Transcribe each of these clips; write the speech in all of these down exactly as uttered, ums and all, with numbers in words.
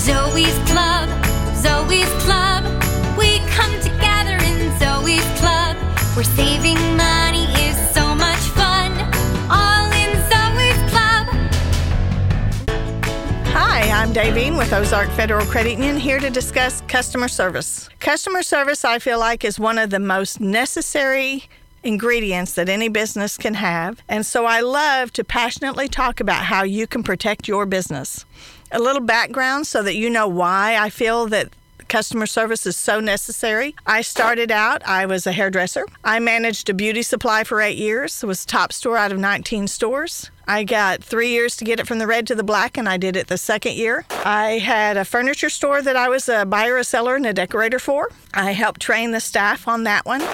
Zoe's Club, Zoe's Club. We come together in Zoe's Club, where saving money is so much fun. All in Zoe's Club. Hi, I'm Davine with Ozark Federal Credit Union, here to discuss customer service. Customer service, I feel like, is one of the most necessary ingredients that any business can have, and so I love to passionately talk about how you can protect your business. A little background so that you know why I feel that customer service is so necessary. I started out, I was a hairdresser. I managed a beauty supply for eight years. It was top store out of nineteen stores. I got three years to get it from the red to the black, and I did it the second year. I had a furniture store that I was a buyer, a seller, and a decorator for. I helped train the staff on that one.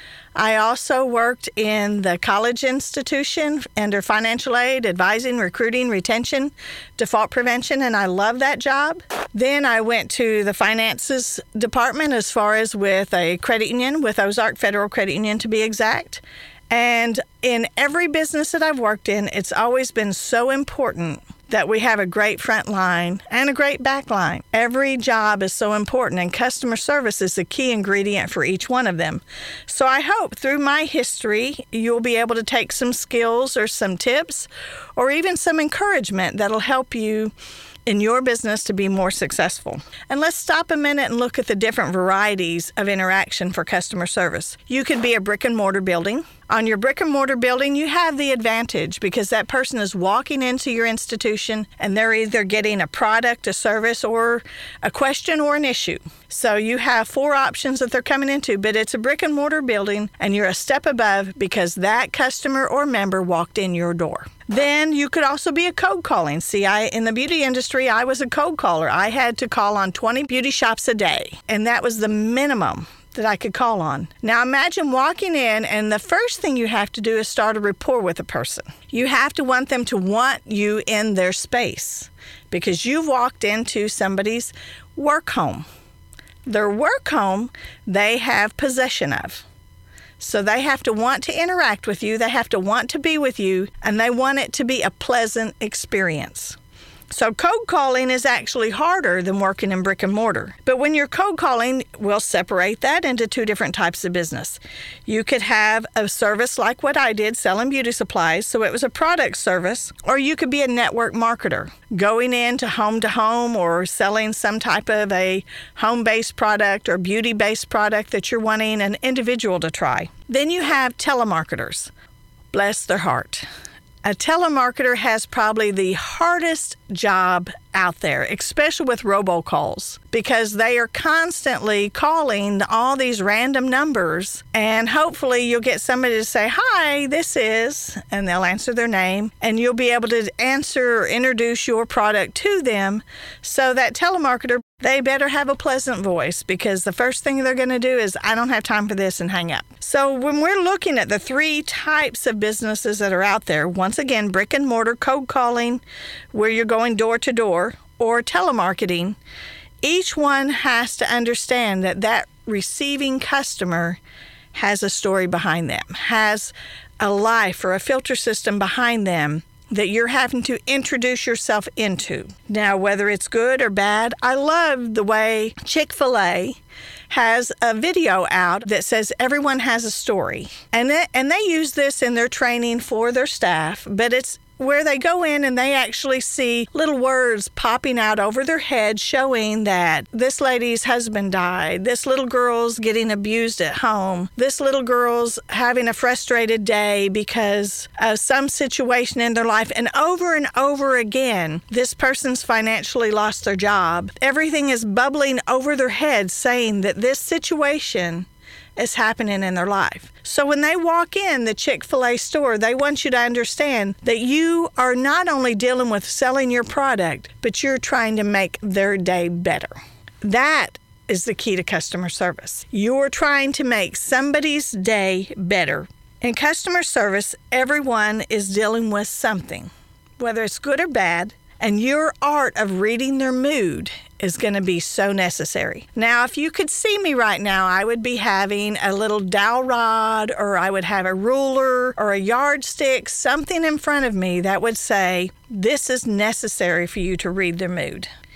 I also worked in the college institution under financial aid, advising, recruiting, retention, default prevention, and I love that job. Then I went to the finances department as far as with a credit union, with Ozark Federal Credit Union to be exact. And in every business that I've worked in, it's always been so important that we have a great front line and a great back line. Every job is so important, and customer service is the key ingredient for each one of them. So I hope through my history, you'll be able to take some skills or some tips or even some encouragement that'll help you in your business to be more successful. And let's stop a minute and look at the different varieties of interaction for customer service. You could be a brick and mortar building. On your brick and mortar building, you have the advantage because that person is walking into your institution and they're either getting a product, a service, or a question or an issue. So you have four options that they're coming into, but it's a brick and mortar building and you're a step above because that customer or member walked in your door. Then you could also be a cold calling. See, I in the beauty industry, I was a cold caller. I had to call on twenty beauty shops a day, and that was the minimum that I could call on. Now imagine walking in, and the first thing you have to do is start a rapport with a person. You have to want them to want you in their space because you've walked into somebody's work home. Their work home, they have possession of. So they have to want to interact with you, they have to want to be with you, and they want it to be a pleasant experience. So cold calling is actually harder than working in brick and mortar. But when you're cold calling, we'll separate that into two different types of business. You could have a service like what I did, selling beauty supplies, so it was a product service, or you could be a network marketer, going into home to home or selling some type of a home-based product or beauty-based product that you're wanting an individual to try. Then you have telemarketers. Bless their heart. A telemarketer has probably the hardest job out there, especially with robocalls, because they are constantly calling all these random numbers, and hopefully you'll get somebody to say, "Hi, this is," and they'll answer their name, and you'll be able to answer or introduce your product to them. So that telemarketer, they better have a pleasant voice, because the first thing they're going to do is, "I don't have time for this," and hang up. So when we're looking at the three types of businesses that are out there, once again, brick and mortar, cold calling, where you're going door to door, or telemarketing, each one has to understand that that receiving customer has a story behind them, has a life or a filter system behind them that you're having to introduce yourself into. Now, whether it's good or bad, I love the way Chick-fil-A has a video out that says everyone has a story. And they, and they use this in their training for their staff, but it's where they go in and they actually see little words popping out over their head showing that this lady's husband died, this little girl's getting abused at home, this little girl's having a frustrated day because of some situation in their life, and over and over again, this person's financially lost their job. Everything is bubbling over their head saying that this situation is happening in their life. So when they walk in the Chick-fil-A store, they want you to understand that you are not only dealing with selling your product, but you're trying to make their day better. That is the key to customer service. You're trying to make somebody's day better. In customer service, everyone is dealing with something, whether it's good or bad, and your art of reading their mood is going to be so necessary. Now, if you could see me right now, I would be having a little dowel rod, or I would have a ruler or a yardstick, something in front of me that would say, this is necessary for you to read their mood.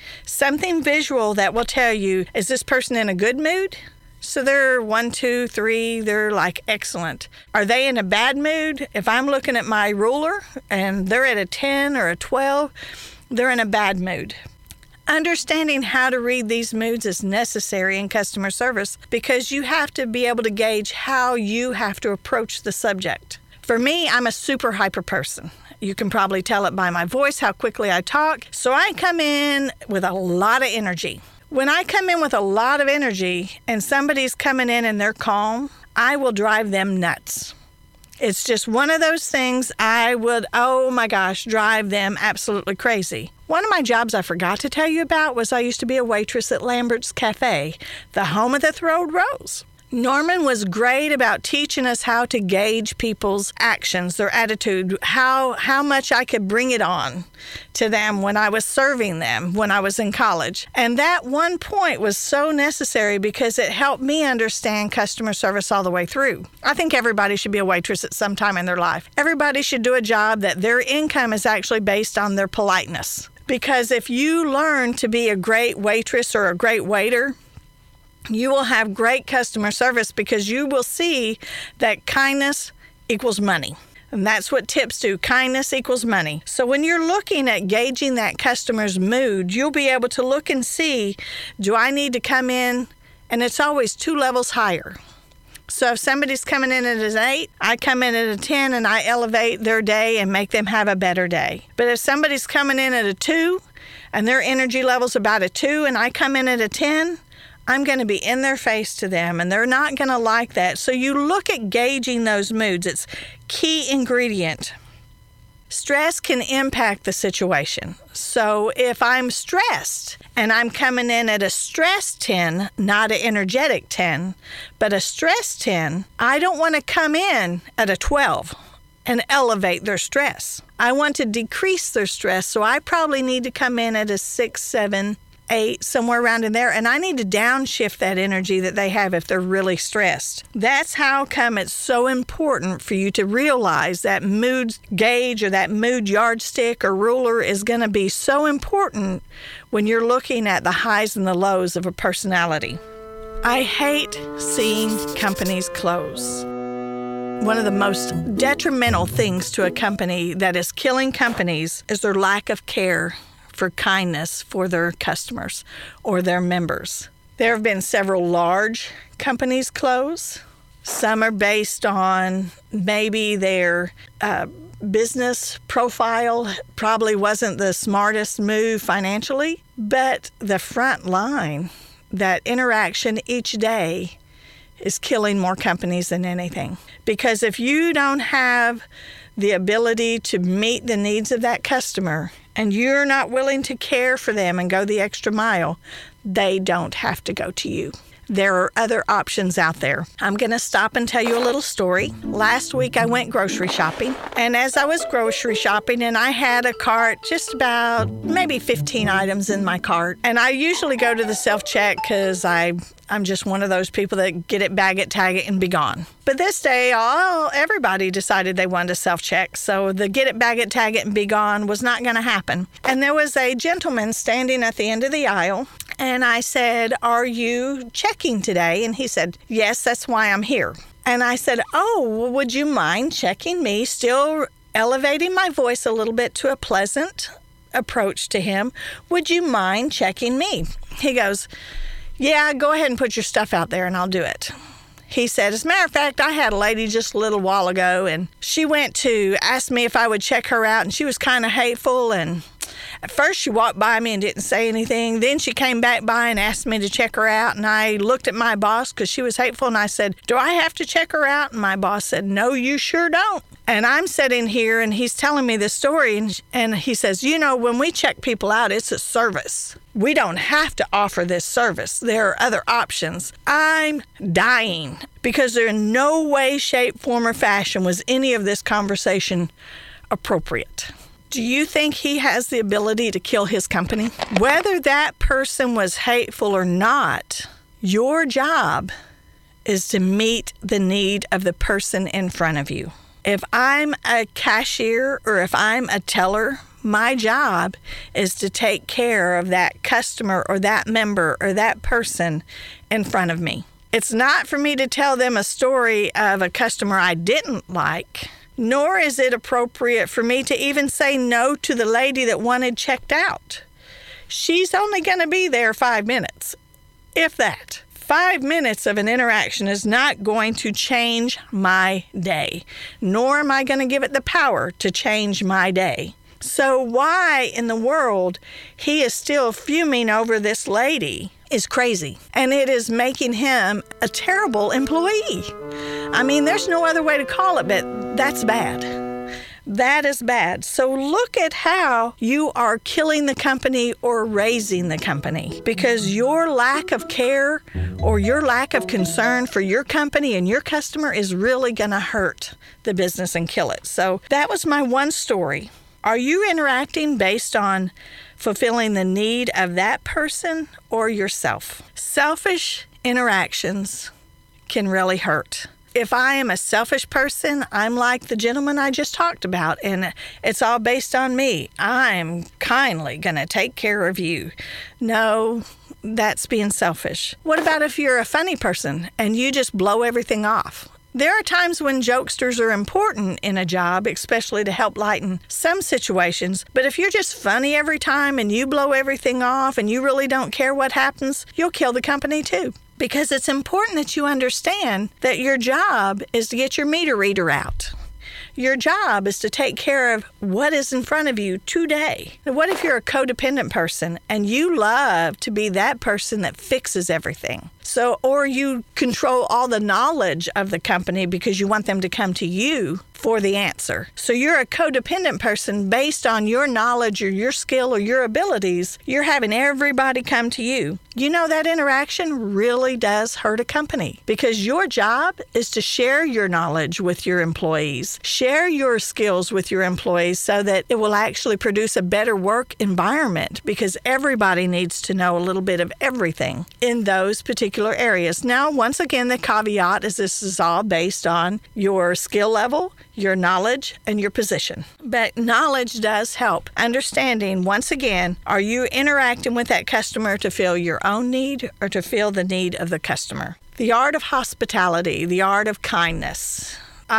Something visual that will tell you, is this person in a good mood? So they're one, two, three, they're like excellent. Are they in a bad mood? If I'm looking at my ruler and they're at a ten or a twelve, they're in a bad mood. Understanding how to read these moods is necessary in customer service because you have to be able to gauge how you have to approach the subject. For me, I'm a super hyper person. You can probably tell it by my voice, how quickly I talk. So I come in with a lot of energy. When I come in with a lot of energy and somebody's coming in and they're calm, I will drive them nuts. It's just one of those things I would, oh my gosh, drive them absolutely crazy. One of my jobs I forgot to tell you about was I used to be a waitress at Lambert's Cafe, the home of the Throwed Rose. Norman was great about teaching us how to gauge people's actions, their attitude, how how much I could bring it on to them when I was serving them when I was in college. And that one point was so necessary because it helped me understand customer service all the way through. I think everybody should be a waitress at some time in their life. Everybody should do a job that their income is actually based on their politeness. Because if you learn to be a great waitress or a great waiter, you will have great customer service because you will see that kindness equals money. And that's what tips do. Kindness equals money. So when you're looking at gauging that customer's mood, you'll be able to look and see, do I need to come in? And it's always two levels higher. So if somebody's coming in at an eight, I come in at a ten and I elevate their day and make them have a better day. But if somebody's coming in at a two and their energy level's about a two and I come in at a ten, I'm going to be in their face to them, and they're not going to like that. So you look at gauging those moods. It's key ingredient. Stress can impact the situation. So if I'm stressed and I'm coming in at a stress ten, not an energetic ten, but a stress ten, I don't want to come in at a twelve and elevate their stress. I want to decrease their stress, so I probably need to come in at a six, seven, eight, somewhere around in there, and I need to downshift that energy that they have if they're really stressed. That's how come it's so important for you to realize that mood gauge or that mood yardstick or ruler is going to be so important when you're looking at the highs and the lows of a personality. I hate seeing companies close. One of the most detrimental things to a company that is killing companies is their lack of care for kindness for their customers or their members. There have been several large companies close. Some are based on maybe their uh, business profile probably wasn't the smartest move financially, but the front line, that interaction each day is killing more companies than anything. Because if you don't have the ability to meet the needs of that customer and you're not willing to care for them and go the extra mile, they don't have to go to you. There are other options out there. I'm going to stop and tell you a little story. Last week I went grocery shopping, and as I was grocery shopping, and I had a cart, just about maybe fifteen items in my cart, and I usually go to the self-check because I I'm just one of those people that get it, bag it, tag it, and be gone. But this day, all everybody decided they wanted to self-check, so the get it, bag it, tag it, and be gone was not going to happen. And there was a gentleman standing at the end of the aisle, and I said, "Are you checking today?" And he said, "Yes, that's why I'm here." And I said, "Oh, would you mind checking me?" Still elevating my voice a little bit to a pleasant approach to him. "Would you mind checking me?" He goes, "Yeah, go ahead and put your stuff out there and I'll do it." He said, "As a matter of fact, I had a lady just a little while ago and she went to ask me if I would check her out, and she was kind of hateful, and at first she walked by me and didn't say anything. Then she came back by and asked me to check her out, and I looked at my boss because she was hateful, and I said, 'Do I have to check her out?' And my boss said, 'No, you sure don't.' And I'm sitting here and he's telling me this story, and, and he says, 'You know, when we check people out, it's a service. We don't have to offer this service. There are other options.'" I'm dying because there in no way, shape, form, or fashion was any of this conversation appropriate. Do you think he has the ability to kill his company? Whether that person was hateful or not, your job is to meet the need of the person in front of you. If I'm a cashier or if I'm a teller, My job is to take care of that customer or that member or that person in front of me. It's not for me to tell them a story of a customer I didn't like, nor is it appropriate for me to even say no to the lady that wanted checked out. She's only going to be there five minutes, if that. Five minutes of an interaction is not going to change my day, nor am I going to give it the power to change my day. So why in the world he is still fuming over this lady is crazy. And it is making him a terrible employee. I mean, there's no other way to call it, but that's bad. That is bad. So look at how you are killing the company or raising the company, because your lack of care or your lack of concern for your company and your customer is really going to hurt the business and kill it. So that was my one story. Are you interacting based on fulfilling the need of that person or yourself? Selfish interactions can really hurt. If I am a selfish person, I'm like the gentleman I just talked about, and it's all based on me. I'm kindly going to take care of you. No, that's being selfish. What about if you're a funny person and you just blow everything off? There are times when jokesters are important in a job, especially to help lighten some situations. But if you're just funny every time and you blow everything off and you really don't care what happens, you'll kill the company too. Because it's important that you understand that your job is to get your meter reader out. Your job is to take care of what is in front of you today. What if you're a codependent person and you love to be that person that fixes everything? So, or you control all the knowledge of the company because you want them to come to you for the answer. So you're a codependent person based on your knowledge or your skill or your abilities. You're having everybody come to you. You know, that interaction really does hurt a company because your job is to share your knowledge with your employees, share your skills with your employees so that it will actually produce a better work environment, because everybody needs to know a little bit of everything in those particular areas. Now, once again, the caveat is this is all based on your skill level, your knowledge, and your position. But knowledge does help. Understanding, once again, are you interacting with that customer to fill your own need or to fill the need of the customer? The art of hospitality, the art of kindness.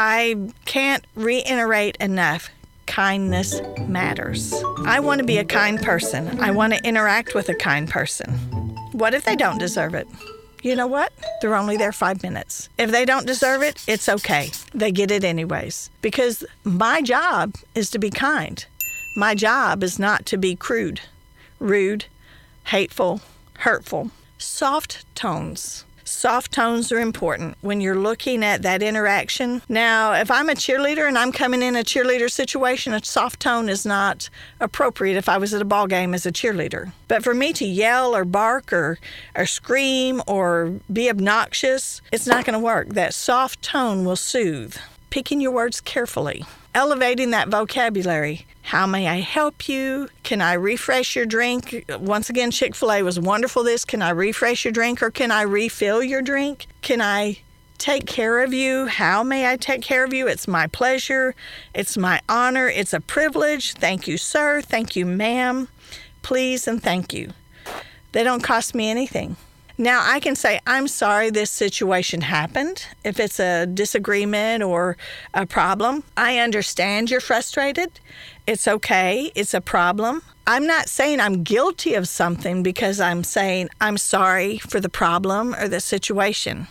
I can't reiterate enough. Kindness matters. I want to be a kind person. I want to interact with a kind person. What if they don't deserve it? You know what? They're only there five minutes. If they don't deserve it, it's okay. They get it anyways. Because my job is to be kind. My job is not to be crude, rude, hateful, hurtful. Soft tones. Soft tones are important when you're looking at that interaction. Now, if I'm a cheerleader and I'm coming in a cheerleader situation, a soft tone is not appropriate if I was at a ball game as a cheerleader. But for me to yell or bark or, or scream or be obnoxious, it's not going to work. That soft tone will soothe. Picking your words carefully. Elevating that vocabulary. How may I help you? Can I refresh your drink? Once again, Chick-fil-A was wonderful this. Can I refresh your drink or can I refill your drink? Can I take care of you? How may I take care of you? It's my pleasure. It's my honor. It's a privilege. Thank you, sir. Thank you, ma'am. Please and thank you. They don't cost me anything. Now, I can say, I'm sorry this situation happened. If it's a disagreement or a problem, I understand you're frustrated. It's okay. It's a problem. I'm not saying I'm guilty of something because I'm saying I'm sorry for the problem or the situation.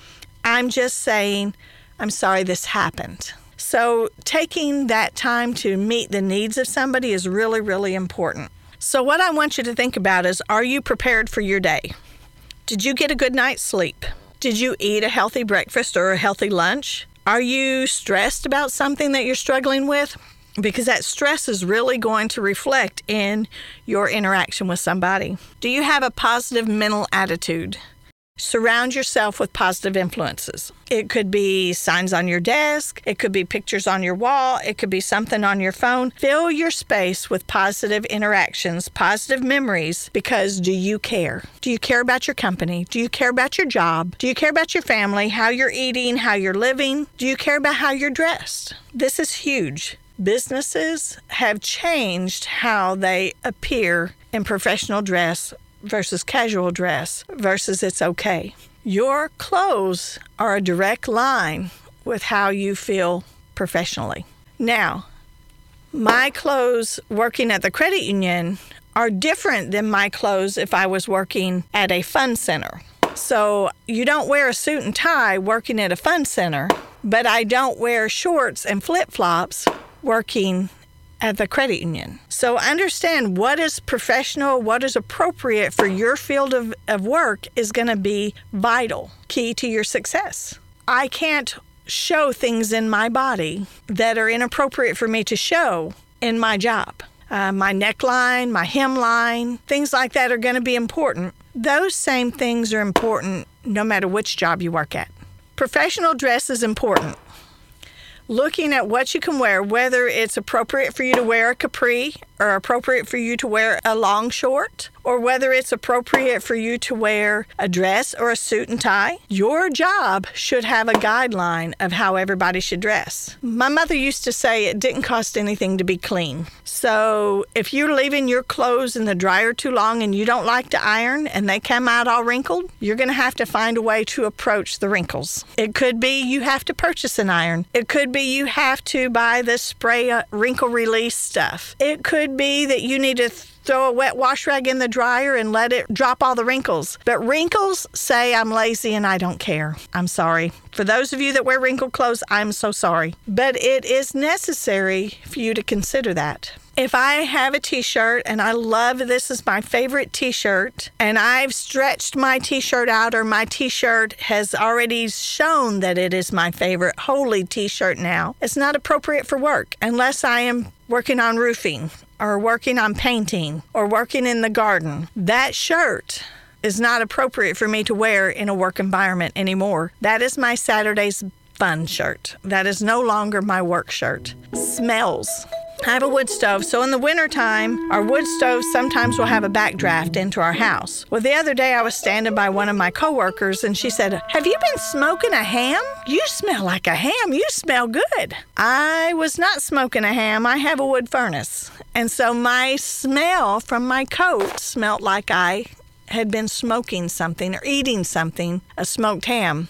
I'm just saying I'm sorry this happened. So taking that time to meet the needs of somebody is really, really important. So what I want you to think about is, are you prepared for your day? Did you get a good night's sleep? Did you eat a healthy breakfast or a healthy lunch? Are you stressed about something that you're struggling with? Because that stress is really going to reflect in your interaction with somebody. Do you have a positive mental attitude? Surround yourself with positive influences. It could be signs on your desk. It could be pictures on your wall. It could be something on your phone. Fill your space with positive interactions, positive memories, because do you care? Do you care about your company? Do you care about your job? Do you care about your family, how you're eating, how you're living? Do you care about how you're dressed? This is huge. businesses have changed how they appear in professional dress versus casual dress versus it's okay. Your clothes are a direct line with how you feel professionally. Now, my clothes working at the credit union are different than my clothes if I was working at a fun center. So you don't wear a suit and tie working at a fun center, but I don't wear shorts and flip-flops working at the credit union. So understand what is professional, what is appropriate for your field of, of work is going to be vital, key to your success. I can't show things in my body that are inappropriate for me to show in my job. Uh, my neckline, my hemline, things like that are going to be important. Those same things are important no matter which job you work at. Professional dress is important. Looking at what you can wear, whether it's appropriate for you to wear a capri or appropriate for you to wear a long short, or whether it's appropriate for you to wear a dress or a suit and tie. Your job should have a guideline of how everybody should dress. My mother used to say it didn't cost anything to be clean. So if you're leaving your clothes in the dryer too long and you don't like to iron and they come out all wrinkled, you're going to have to find a way to approach the wrinkles. It could be you have to purchase an iron. It could be you have to buy the spray uh, wrinkle release stuff. It could be that you need to th- throw a wet wash rag in the dryer and let it drop all the wrinkles. But wrinkles say I'm lazy and I don't care. I'm sorry. For those of you that wear wrinkled clothes, I'm so sorry. But it is necessary for you to consider that. If I have a t-shirt and I love this is my favorite t-shirt and I've stretched my t-shirt out or my t-shirt has already shown that it is my favorite holy t-shirt now, it's not appropriate for work unless I am working on roofing or working on painting or working in the garden. That shirt is not appropriate for me to wear in a work environment anymore. That is my Saturday's fun shirt. That is no longer my work shirt. Smells. I have a wood stove, so in the wintertime, our wood stove sometimes will have a backdraft into our house. Well, the other day I was standing by one of my coworkers and she said, "Have you been smoking a ham? You smell like a ham. You smell good." I was not smoking a ham. I have a wood furnace. And so my smell from my coat smelled like I had been smoking something or eating something, a smoked ham.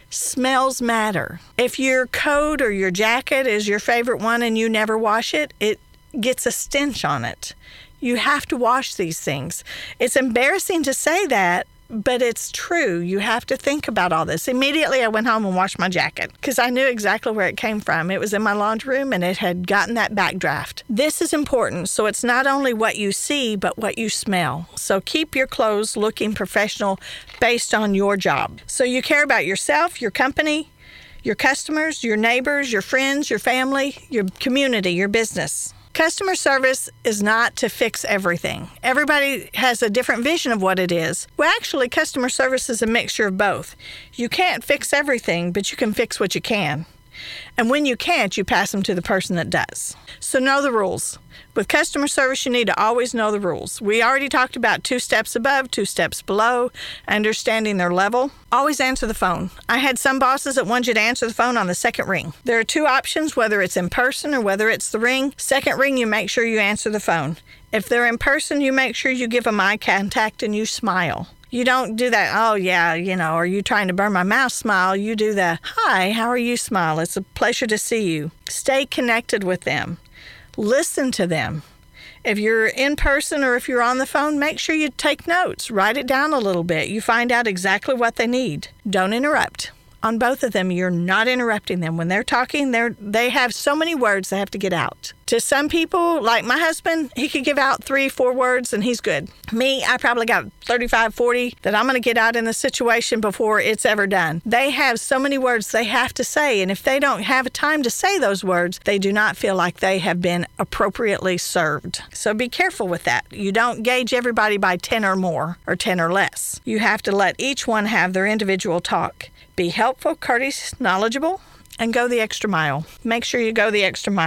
Smells matter. If your coat or your jacket is your favorite one and you never wash it, it gets a stench on it. You have to wash these things. It's embarrassing to say that, but it's true. You have to think about all this. Immediately I went home and washed my jacket because I knew exactly where it came from. It was in my laundry room and it had gotten that backdraft. This is important. So it's not only what you see, but what you smell. So keep your clothes looking professional based on your job. So you care about yourself, your company, your customers, your neighbors, your friends, your family, your community, your business. Customer service is not to fix everything. Everybody has a different vision of what it is. Well, actually, customer service is a mixture of both. You can't fix everything, but you can fix what you can. And when you can't, you pass them to the person that does. So know the rules. With customer service, you need to always know the rules. We already talked about two steps above, two steps below, understanding their level. Always answer the phone. I had some bosses that wanted you to answer the phone on the second ring. There are two options, whether it's in person or whether it's the ring. Second ring, you make sure you answer the phone. If they're in person, you make sure you give them eye contact and you smile. You don't do that, "Oh, yeah, you know, are you trying to burn my mouth?" smile. You do the, "Hi, how are you?" smile. It's a pleasure to see you. Stay connected with them. Listen to them. If you're in person or if you're on the phone, make sure you take notes. Write it down a little bit. You find out exactly what they need. Don't interrupt. On both of them, you're not interrupting them. When they're talking, they're, they have so many words they have to get out. To some people, like my husband, he could give out three, four words and he's good. Me, I probably got thirty-five, forty that I'm going to get out in the situation before it's ever done. They have so many words they have to say, and if they don't have time to say those words, they do not feel like they have been appropriately served. So be careful with that. You don't gauge everybody by ten or more or ten or less. You have to let each one have their individual talk. Be helpful, courteous, knowledgeable, and go the extra mile. Make sure you go the extra mile.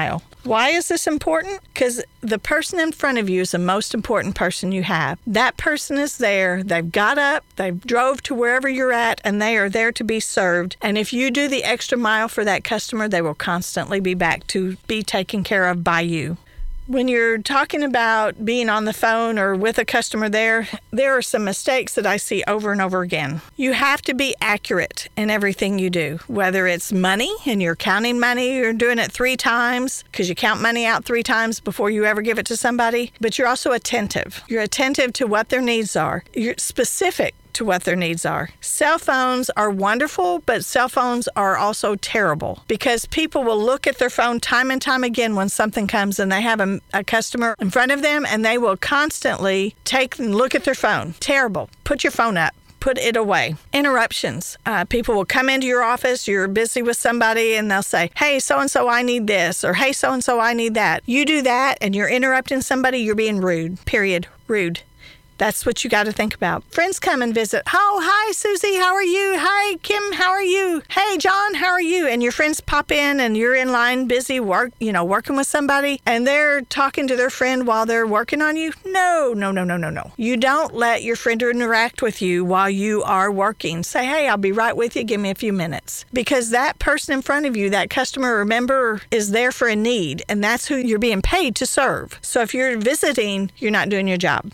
Why is this important? Because the person in front of you is the most important person you have. That person is there. They've got up, they've drove to wherever you're at, and they are there to be served. And if you do the extra mile for that customer, they will constantly be back to be taken care of by you. When you're talking about being on the phone or with a customer there, there are some mistakes that I see over and over again. You have to be accurate in everything you do, whether it's money and you're counting money, you're doing it three times because you count money out three times before you ever give it to somebody, but you're also attentive. You're attentive to what their needs are. You're specific to what their needs are. Cell phones are wonderful, but cell phones are also terrible because people will look at their phone time and time again when something comes and they have a, a customer in front of them and they will constantly take and look at their phone. Terrible. Put your phone up. Put it away. Interruptions. Uh, people will come into your office, you're busy with somebody, and they'll say, hey, so-and-so, I need this, or hey, so-and-so, I need that. You do that, and you're interrupting somebody, you're being rude. Period. Rude. That's what you got to think about. Friends come and visit. Oh, hi, Susie. How are you? Hi, Kim. How are you? Hey, John. How are you? And your friends pop in and you're in line busy work, you know, working with somebody and they're talking to their friend while they're working on you. No, no, no, no, no, no. You don't let your friend interact with you while you are working. Say, hey, I'll be right with you. Give me a few minutes. Because that person in front of you, that customer or member is there for a need and that's who you're being paid to serve. So if you're visiting, you're not doing your job.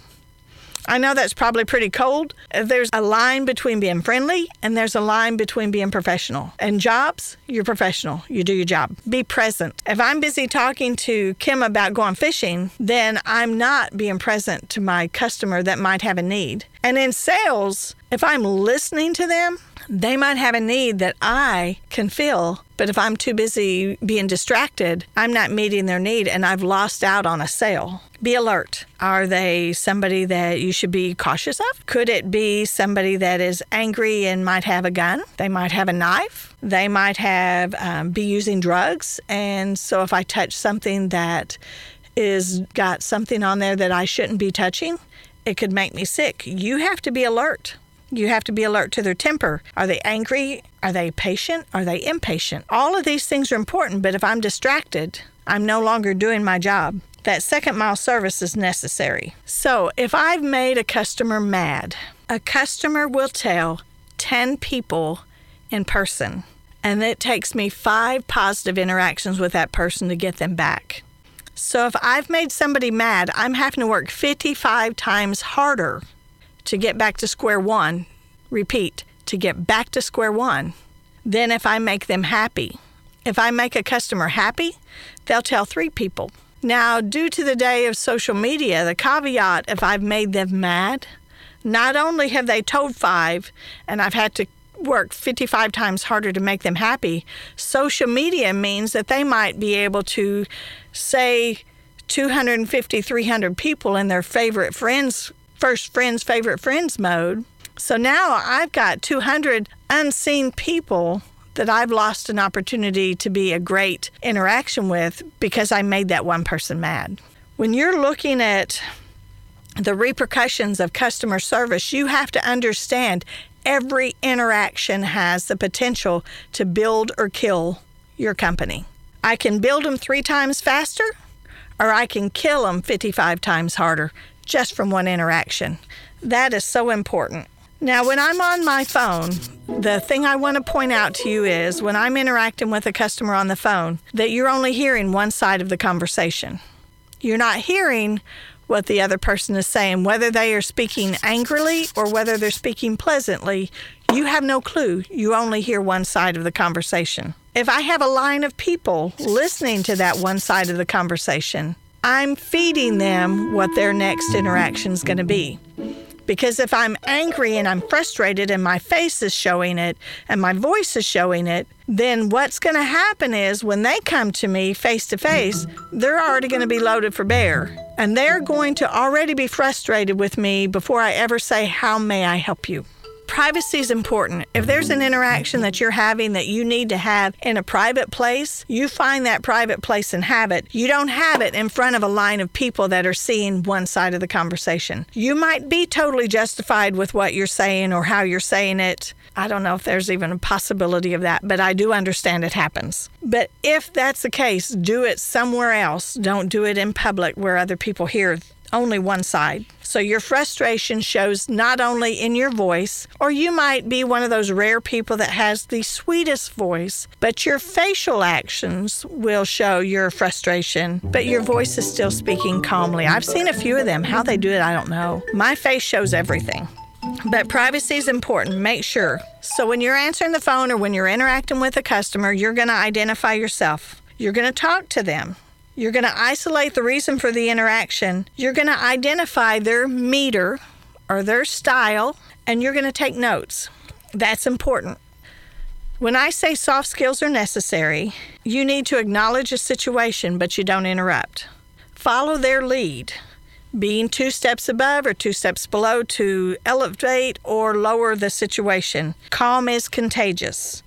I know that's probably pretty cold. There's a line between being friendly and there's a line between being professional. And jobs, you're professional. You do your job. Be present. If I'm busy talking to Kim about going fishing, then I'm not being present to my customer that might have a need. And in sales, if I'm listening to them, they might have a need that I can fill. But if I'm too busy being distracted, I'm not meeting their need and I've lost out on a sale. Be alert. Are they somebody that you should be cautious of? Could it be somebody that is angry and might have a gun? They might have a knife. They might have um, be using drugs. And so if I touch something that is got something on there that I shouldn't be touching, it could make me sick. You have to be alert. You have to be alert to their temper. Are they angry? Are they patient? Are they impatient? All of these things are important, but if I'm distracted, I'm no longer doing my job. That second mile service is necessary. So if I've made a customer mad, a customer will tell ten people in person, and it takes me five positive interactions with that person to get them back. So if I've made somebody mad, I'm having to work fifty-five times harder to get back to square one, repeat, to get back to square one, than if I make them happy. If I make a customer happy, they'll tell three people. Now, due to the day of social media, the caveat, if I've made them mad, not only have they told five, and I've had to work fifty-five times harder to make them happy, social media means that they might be able to say two hundred fifty, three hundred people in their favorite friends first friends, favorite friends mode. So now I've got two hundred unseen people that I've lost an opportunity to be a great interaction with because I made that one person mad. When you're looking at the repercussions of customer service, you have to understand every interaction has the potential to build or kill your company. I can build them three times faster, or I can kill them fifty-five times harder just from one interaction. That is so important. Now, when I'm on my phone, the thing I want to point out to you is when I'm interacting with a customer on the phone, that you're only hearing one side of the conversation. You're not hearing what the other person is saying, whether they are speaking angrily or whether they're speaking pleasantly. You have no clue. You only hear one side of the conversation. If I have a line of people listening to that one side of the conversation, I'm feeding them what their next interaction is going to be. Because if I'm angry and I'm frustrated and my face is showing it and my voice is showing it, then what's going to happen is when they come to me face to face, they're already going to be loaded for bear. And they're going to already be frustrated with me before I ever say, how may I help you? Privacy is important. If there's an interaction that you're having that you need to have in a private place, you find that private place and have it. You don't have it in front of a line of people that are seeing one side of the conversation. You might be totally justified with what you're saying or how you're saying it. I don't know if there's even a possibility of that, but I do understand it happens. But if that's the case, do it somewhere else. Don't do it in public where other people hear only one side. So your frustration shows not only in your voice, or you might be one of those rare people that has the sweetest voice, but your facial actions will show your frustration, but your voice is still speaking calmly. I've seen a few of them. How they do it, I don't know. My face shows everything. But privacy is important. Make sure. So when you're answering the phone or when you're interacting with a customer, you're going to identify yourself. You're going to talk to them. You're going to isolate the reason for the interaction. You're going to identify their meter or their style, and you're going to take notes. That's important. When I say soft skills are necessary, you need to acknowledge a situation, but you don't interrupt. Follow their lead, being two steps above or two steps below to elevate or lower the situation. Calm is contagious.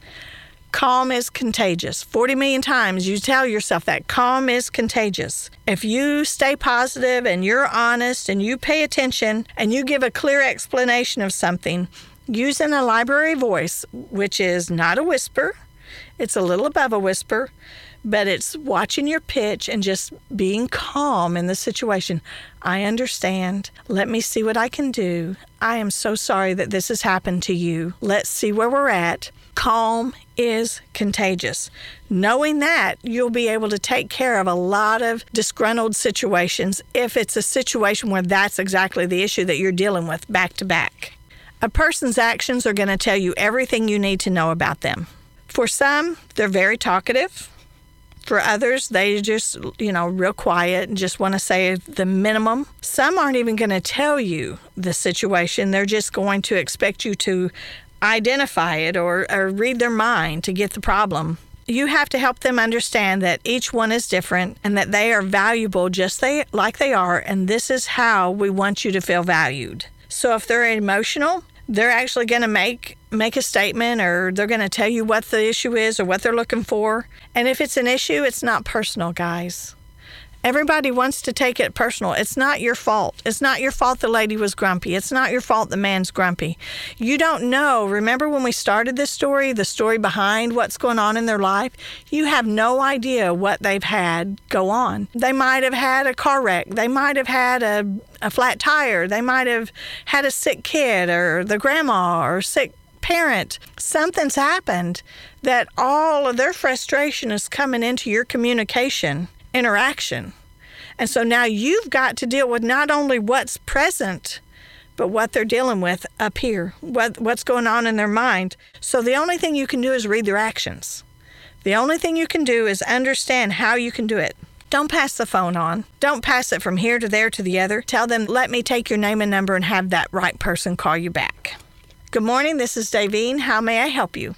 Calm is contagious. forty million times you tell yourself that. Calm is contagious. If you stay positive and you're honest and you pay attention and you give a clear explanation of something, using a library voice, which is not a whisper, it's a little above a whisper, but it's watching your pitch and just being calm in the situation. I understand. Let me see what I can do. I am so sorry that this has happened to you. Let's see where we're at. Calm is contagious. Knowing that, you'll be able to take care of a lot of disgruntled situations if it's a situation where that's exactly the issue that you're dealing with back to back. A person's actions are going to tell you everything you need to know about them. For some, they're very talkative. For others, they just, you know, real quiet and just want to say the minimum. Some aren't even going to tell you the situation. They're just going to expect you to identify it or, or read their mind to get the problem. You have to help them understand that each one is different and that they are valuable just they, like they are, and this is how we want you to feel valued. So if they're emotional, they're actually going to make make a statement or they're going to tell you what the issue is or what they're looking for. And if it's an issue, it's not personal, guys. Everybody wants to take it personal. It's not your fault. It's not your fault the lady was grumpy. It's not your fault the man's grumpy. You don't know. Remember when we started this story, the story behind what's going on in their life? You have no idea what they've had go on. They might have had a car wreck. They might have had a, a flat tire. They might have had a sick kid or the grandma or sick parent. Something's happened that all of their frustration is coming into your communication interaction. And so now you've got to deal with not only what's present, but what they're dealing with up here, what what's going on in their mind. So the only thing you can do is read their actions. The only thing you can do is understand how you can do it. Don't pass the phone on. Don't pass it from here to there to the other. Tell them, let me take your name and number and have that right person call you back. Good morning, this is Davine. How may I help you?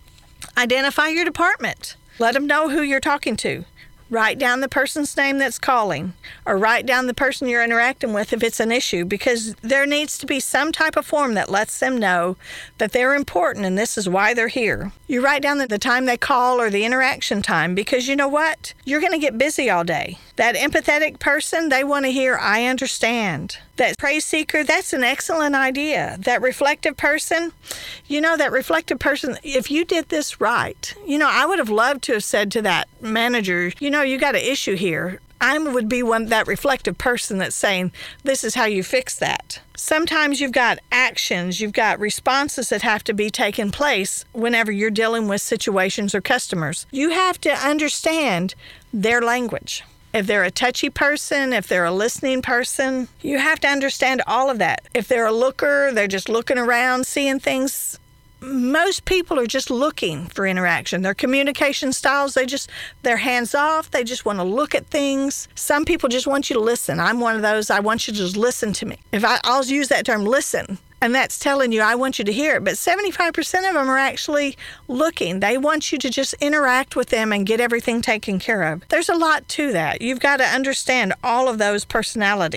Identify your department. Let them know who you're talking to. Write down the person's name that's calling, or write down the person you're interacting with if it's an issue, because there needs to be some type of form that lets them know that they're important and this is why they're here. You write down the time they call or the interaction time, because you know what? You're going to get busy all day. That empathetic person, they want to hear, I understand. That praise seeker, that's an excellent idea. That reflective person, you know, that reflective person, if you did this right, you know, I would have loved to have said to that manager, you know, you got an issue here. I would be one that reflective person that's saying, this is how you fix that. Sometimes you've got actions, you've got responses that have to be taken place whenever you're dealing with situations or customers. You have to understand their language. If they're a touchy person, if they're a listening person, you have to understand all of that. If they're a looker, they're just looking around, seeing things. Most people are just looking for interaction. Their communication styles, they just, they're hands off. They just want to look at things. Some people just want you to listen. I'm one of those. I want you to just listen to me. If I, I'll use that term, listen. And that's telling you, I want you to hear it. But seventy-five percent of them are actually looking. They want you to just interact with them and get everything taken care of. There's a lot to that. You've got to understand all of those personalities.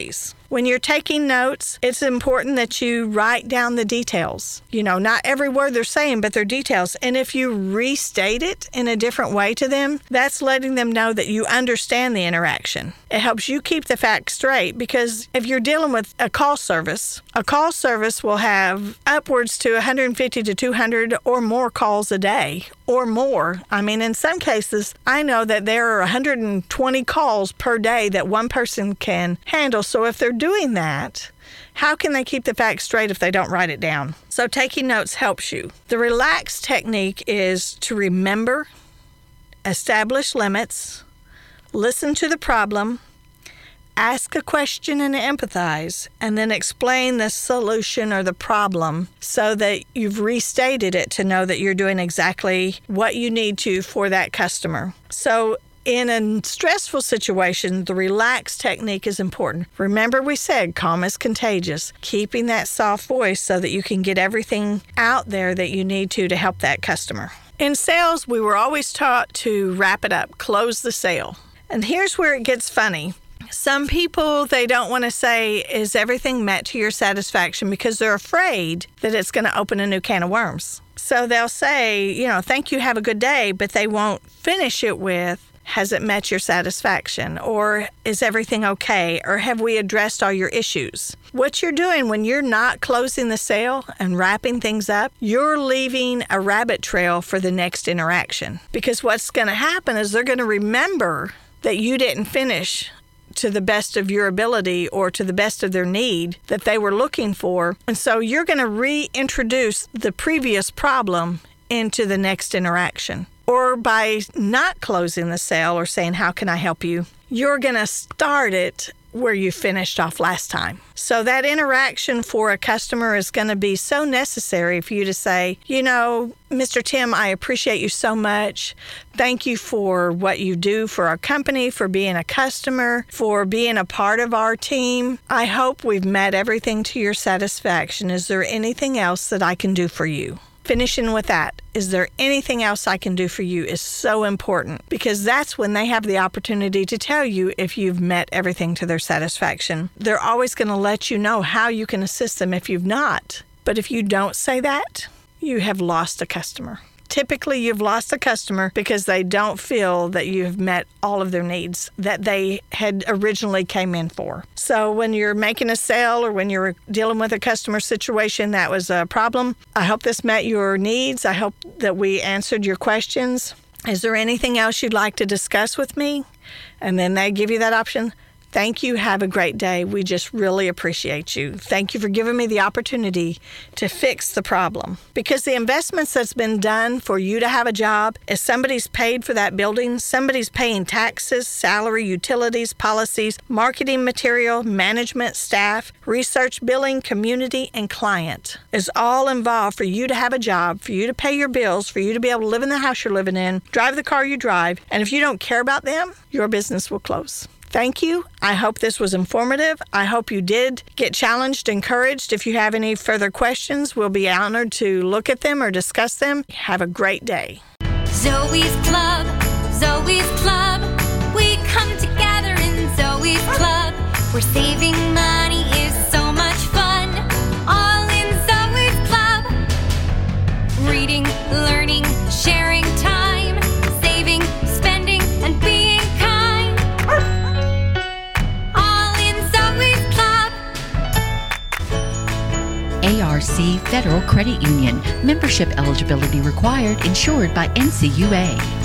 When you're taking notes, it's important that you write down the details. You know, not every word they're saying, but their details. And if you restate it in a different way to them, that's letting them know that you understand the interaction. It helps you keep the facts straight, because if you're dealing with a call service, a call service will have upwards to one hundred fifty to two hundred or more calls a day or more. I mean, in some cases, I know that there are one hundred twenty calls per day that one person can handle. So if they're doing that, how can they keep the facts straight if they don't write it down? So taking notes helps you. The relaxed technique is to remember, establish limits, listen to the problem, ask a question and empathize, and then explain the solution or the problem so that you've restated it to know that you're doing exactly what you need to for that customer. So in a stressful situation, the relaxed technique is important. Remember, we said calm is contagious. Keeping that soft voice so that you can get everything out there that you need to to help that customer. In sales, we were always taught to wrap it up, close the sale. And here's where it gets funny. Some people, they don't want to say, is everything met to your satisfaction, because they're afraid that it's going to open a new can of worms. So they'll say, you know, thank you, have a good day, but they won't finish it with, has it met your satisfaction? Or is everything okay? Or have we addressed all your issues? What you're doing when you're not closing the sale and wrapping things up, you're leaving a rabbit trail for the next interaction. Because what's going to happen is they're going to remember that you didn't finish to the best of your ability or to the best of their need that they were looking for. And so you're going to reintroduce the previous problem into the next interaction. Or by not closing the sale or saying, how can I help you? You're going to start it where you finished off last time. So that interaction for a customer is going to be so necessary for you to say, you know, Mister Tim, I appreciate you so much. Thank you for what you do for our company, for being a customer, for being a part of our team. I hope we've met everything to your satisfaction. Is there anything else that I can do for you? Finishing with that, is there anything else I can do for you, is so important, because that's when they have the opportunity to tell you if you've met everything to their satisfaction. They're always going to let you know how you can assist them if you've not. But if you don't say that, you have lost a customer. Typically, you've lost a customer because they don't feel that you have met all of their needs that they had originally came in for. So when you're making a sale or when you're dealing with a customer situation that was a problem, I hope this met your needs. I hope that we answered your questions. Is there anything else you'd like to discuss with me? And then they give you that option. Thank you. Have a great day. We just really appreciate you. Thank you for giving me the opportunity to fix the problem. Because the investments that's been done for you to have a job is somebody's paid for that building, somebody's paying taxes, salary, utilities, policies, marketing material, management, staff, research, billing, community, and client is all involved for you to have a job, for you to pay your bills, for you to be able to live in the house you're living in, drive the car you drive. And if you don't care about them, your business will close. Thank you. I hope this was informative. I hope you did get challenged, encouraged. If you have any further questions, we'll be honored to look at them or discuss them. Have a great day. Zoe's Club, Zoe's Club. We come together in Zoe's Club. Where saving money is so much fun. All in Zoe's Club. Reading, learning, sharing time. Saving, spending, and being kind. All in Zoe's Club. A R C Federal Credit Union. Membership eligibility required. Insured by N C U A.